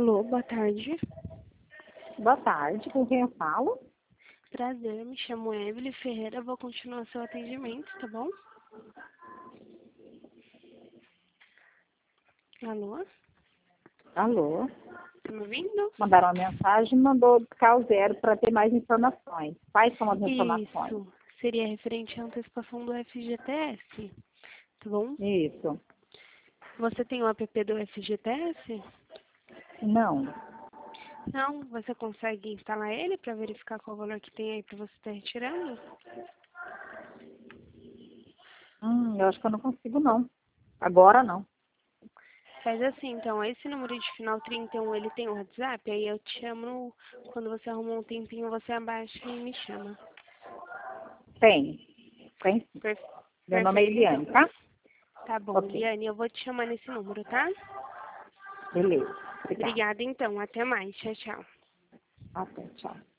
Alô, boa tarde. Boa tarde, com quem eu falo? Prazer, me chamo Evelyn Ferreira, vou continuar seu atendimento, tá bom? Alô, Alô? tá me ouvindo? Mandaram uma mensagem e mandou buscar o 0 para ter mais informações. Quais são as informações? Isso, seria referente à antecipação do FGTS, tá bom? Isso. Você tem o app do FGTS? Não. Não, você consegue instalar ele para verificar qual o valor que tem aí para você estar retirando? Eu acho que eu não consigo, não. Agora, não. Faz assim, então, esse número de final 31, ele tem o WhatsApp, aí eu te chamo, quando você arrumar um tempinho, você abaixa e me chama. Tem. Tem sim. Meu nome é Perfeito, Eliane, então. tá? Tá bom, Ok. Liane, eu vou te chamar nesse número, tá? Beleza. Obrigada. Obrigada, então. Até mais. Tchau, tchau. Até, tchau.